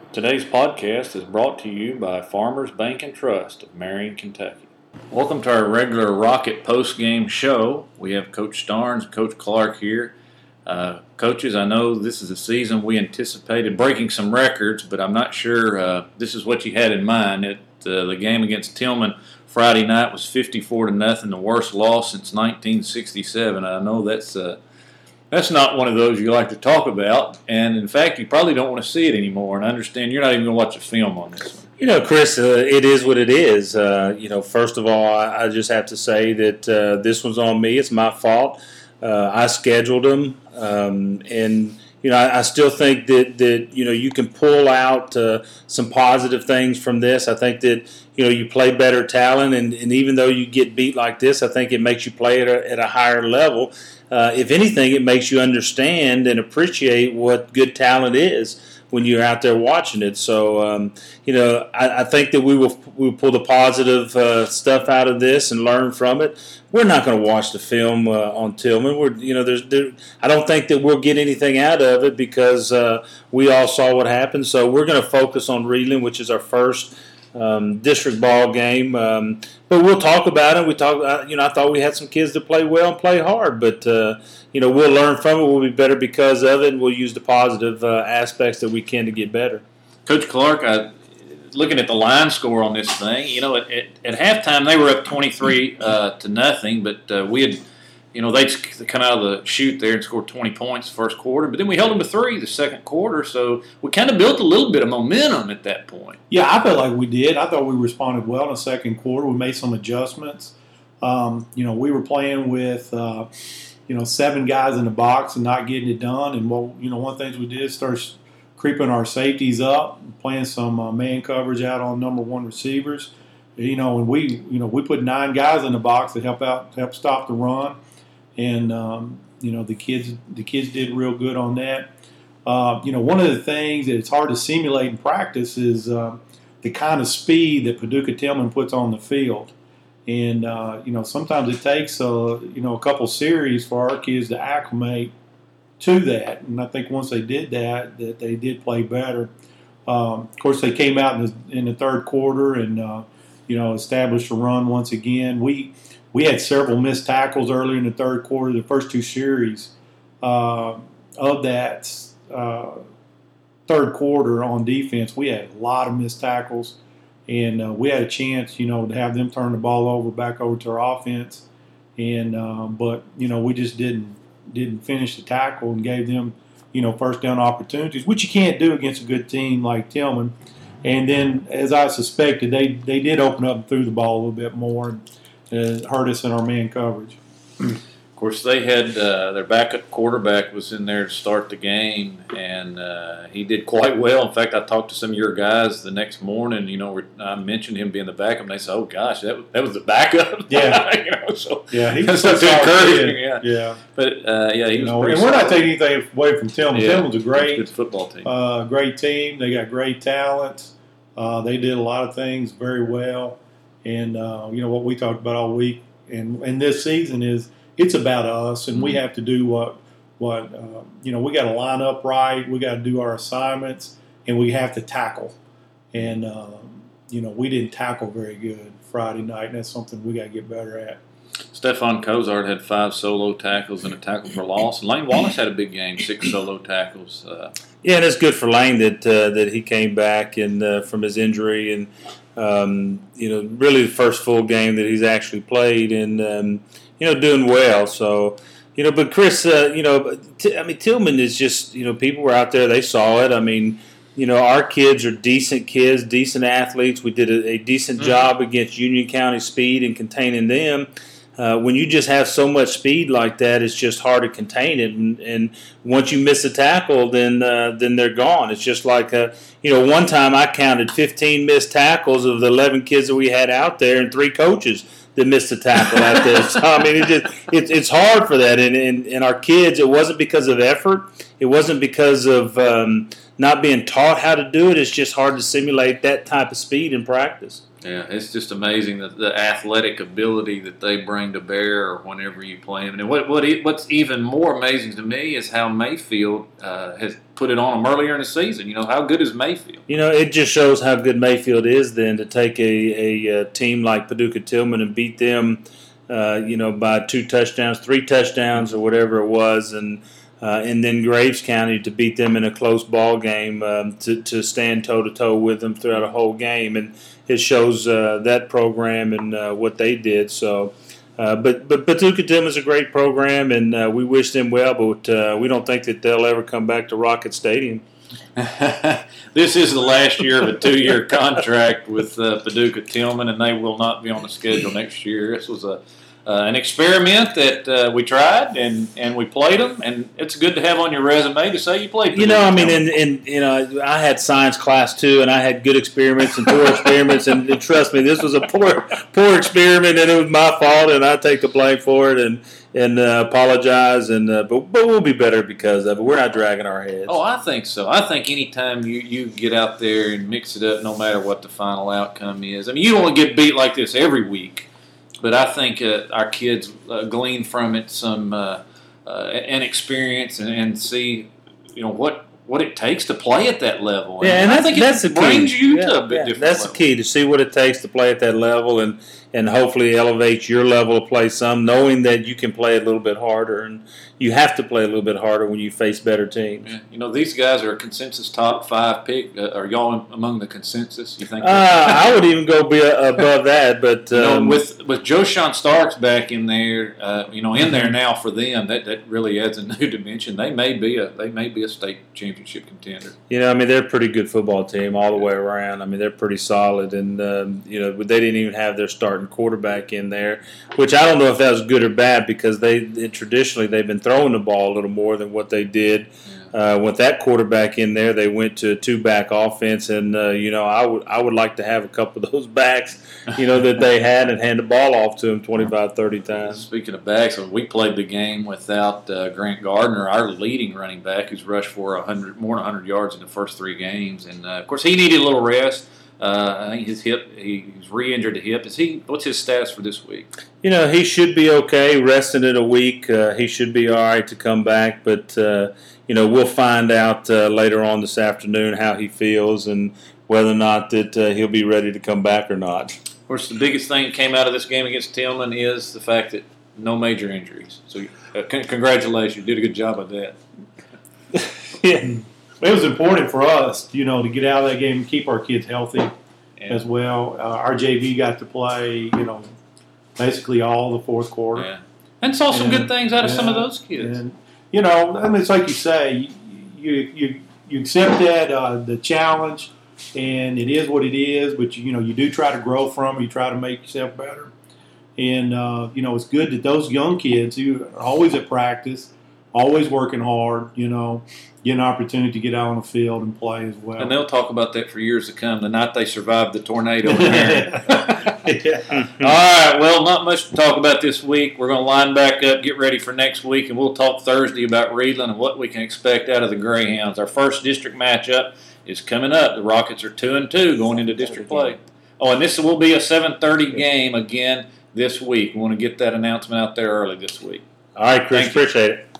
Today's podcast is brought to you by Farmers Bank and Trust of Marion, Kentucky. Welcome to our regular Rocket post-game show. We have Coach Starnes and Coach Clark here. Coaches, I know this is a season we anticipated breaking some records, but I'm not sure this is what you had in mind. The game against Tillman Friday night was 54-0, the worst loss since 1967. I know that's not one of those you like to talk about, and in fact, you probably don't want to see it anymore. And I understand you're not even going to watch a film on this one. You know, Chris, it is what it is. First of all, I just have to say that this was on me. It's my fault. I scheduled them, and I still think that you can pull out some positive things from this. I think that you play better talent, and even though you get beat like this, I think it makes you play at a higher level. If anything, it makes you understand and appreciate what good talent is when you're out there watching it. So, I think that we'll pull the positive stuff out of this and learn from it. We're not going to watch the film on Tillman. I don't think that we'll get anything out of it because we all saw what happened. So we're going to focus on Reedland, which is our first district ball game. But we'll talk about it. I thought we had some kids that play well and play hard, but we'll learn from it. We'll be better because of it, and we'll use the positive aspects that we can to get better. Coach Clark, looking at the line score on this thing, at halftime they were up 23-0, but we had, they'd come out of the chute there and scored 20 points the first quarter, but then we held them to 3 the second quarter, so we kind of built a little bit of momentum at that point. Yeah, I felt like we did. I thought we responded well in the second quarter. We made some adjustments. We were playing with 7 guys in the box and not getting it done, and one of the things we did is start creeping our safeties up, playing some man coverage out on number one receivers. And we put 9 guys in the box that help stop the run, and the kids did real good on that. One of the things that it's hard to simulate in practice is the kind of speed that Paducah Tillman puts on the field, and sometimes it takes a couple series for our kids to acclimate to that, and I think once they did that they did play better. Of course, they came out in the third quarter and established a run once again. We had several missed tackles earlier in the third quarter. The first 2 series of that third quarter on defense, we had a lot of missed tackles, and we had a chance, to have them turn the ball back over to our offense, and but we just didn't finish the tackle and gave them, first down opportunities, which you can't do against a good team like Tillman. And then, as I suspected, they did open up and threw the ball a little bit more and hurt us in our man coverage. Of course, they had their backup quarterback was in there to start the game, and he did quite well. In fact, I talked to some of your guys the next morning. I mentioned him being the backup, and they said, "Oh gosh, that was the backup." Yeah, he was so encouraging. Yeah, but he was. And we're not taking anything away from Tillman. Yeah, Tillman's a good football team. Great team. They got great talent. They did a lot of things very well, and what we talked about all week and this season is. It's about us, and we have to do what we got to line up right. We got to do our assignments, and we have to tackle. And we didn't tackle very good Friday night, and that's something we got to get better at. Stephon Cozart had 5 solo tackles and a tackle for loss. And Lane Wallace had a big game, 6 solo tackles. Yeah, and it's good for Lane that he came back and from his injury, and really the first full game that he's actually played, and doing well. So, but Chris, Tillman is just, people were out there, they saw it. I mean, our kids are decent kids, decent athletes. We did a decent job against Union County speed and containing them. When you just have so much speed like that, it's just hard to contain it. And once you miss a tackle, then they're gone. It's just like, one time I counted 15 missed tackles of the 11 kids that we had out there and 3 coaches that missed a tackle out there. So, I mean, it's hard for that. And our kids, it wasn't because of effort. It wasn't because of not being taught how to do it. It's just hard to simulate that type of speed in practice. Yeah, it's just amazing the athletic ability that they bring to bear whenever you play them. And what's even more amazing to me is how Mayfield has put it on them earlier in the season. You know, how good is Mayfield? You know, it just shows how good Mayfield is then to take a team like Paducah Tillman and beat them, by 2 touchdowns, 3 touchdowns or whatever it was, and then Graves County to beat them in a close ball game, to stand toe-to-toe with them throughout a whole game. And it shows that program and what they did. So, but Paducah Tillman is a great program, and we wish them well, but we don't think that they'll ever come back to Rocket Stadium. This is the last year of a 2-year contract with Paducah Tillman, and they will not be on the schedule next year. This was an experiment that we tried, and we played them, and it's good to have on your resume to say you played. You know, I mean, and I had science class too, and I had good experiments and poor experiments, and trust me, this was a poor experiment, and it was my fault, and I take the blame for it, and apologize, but we'll be better because of it. We're not dragging our heads. Oh, I think so. I think anytime you get out there and mix it up, no matter what the final outcome is. I mean, you don't want to get beat like this every week. But I think our kids glean from it some an experience and see, what it takes to play at that level. And I think that's it brings you to a bit different That's level. the key, to see what it takes to play at that level and hopefully elevate your level of play some, knowing that you can play a little bit harder, and you have to play a little bit harder when you face better teams. Yeah. These guys are a consensus top 5 pick. Are y'all among the consensus, you think? I would even go above that, but with Joshawn Starks back in there, in there now for them, that really adds a new dimension. They may be a state championship contender. I mean, they're a pretty good football team all the way around. I mean, they're pretty solid, and they didn't even have their starting quarterback in there, which I don't know if that was good or bad, because traditionally they've been throwing the ball a little more than what they did. With that quarterback in there, they went to a 2-back offense, and I would like to have a couple of those backs, that they had, and hand the ball off to them 25, 30 times. Speaking of backs, we played the game without Grant Gardner, our leading running back, who's rushed for more than 100 yards in the first 3 games, and of course he needed a little rest. I think his hip, he's re-injured the hip. What's his status for this week? He should be okay. Resting it a week, he should be all right to come back. But we'll find out later on this afternoon how he feels and whether or not that he'll be ready to come back or not. Of course, the biggest thing that came out of this game against Tillman is the fact that no major injuries. So, congratulations, you did a good job of that. Yeah. It was important for us, to get out of that game and keep our kids healthy as well. Our JV got to play, basically all the fourth quarter. Yeah. And saw some good things out of some of those kids. And, it's like you say, you accept that, the challenge, and it is what it is, but, you do try to grow from it. You try to make yourself better. And, it's good that those young kids who are always at practice, always working hard, get an opportunity to get out on the field and play as well. And they'll talk about that for years to come, the night they survived the tornado in there. Yeah. All right, well, not much to talk about this week. We're going to line back up, get ready for next week, and we'll talk Thursday about Reedland and what we can expect out of the Greyhounds. Our first district matchup is coming up. The Rockets are 2-2 going into district play. Oh, and this will be a 7:30 game again this week. We want to get that announcement out there early this week. All right, Chris, appreciate it.